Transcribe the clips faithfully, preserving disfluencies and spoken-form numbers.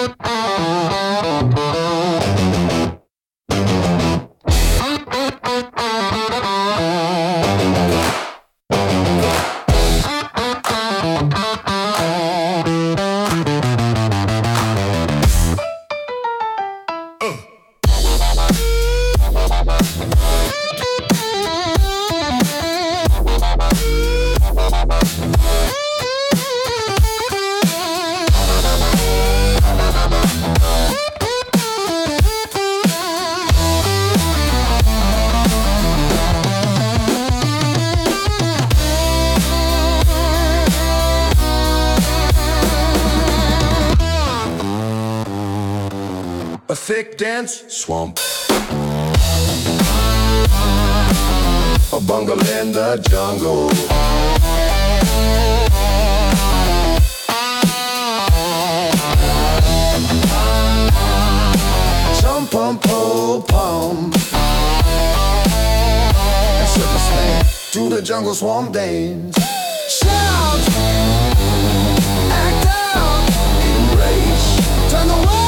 A thick, dense swamp, a bungle in the jungle. Chum pum pum pum, and circus stand to the jungle swamp dance. Shout, act out, enrage, turn the world.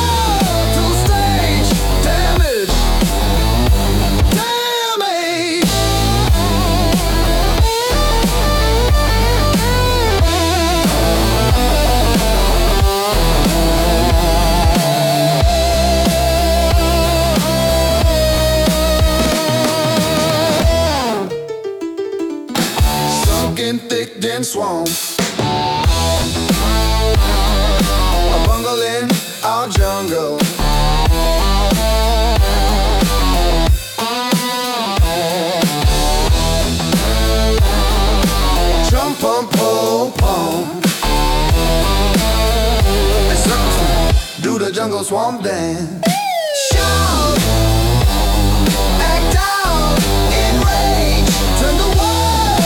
Thick, dense swamp, a bungle in our jungle. Jump, pump, pum, pum, and circles do the jungle swamp dance. Shout, act out, enrage, turn the world.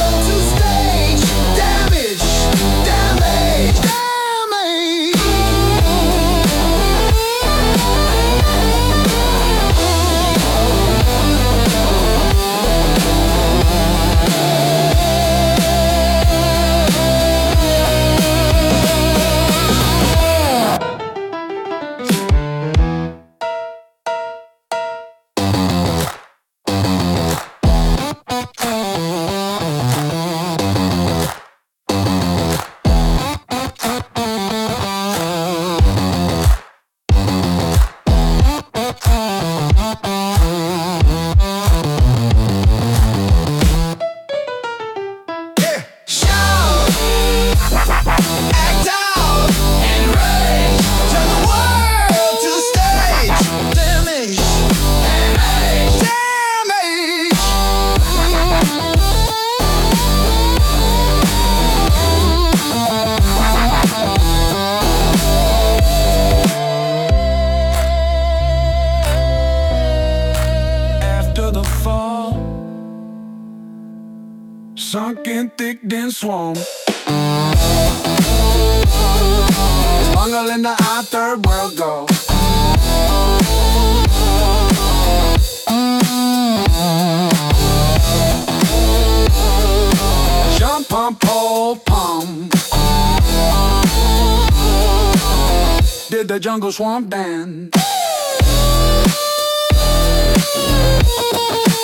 Sunken thick, dense swamp, bungle in the our third world go. Jump, pump, pole, pump, did the jungle swamp dance.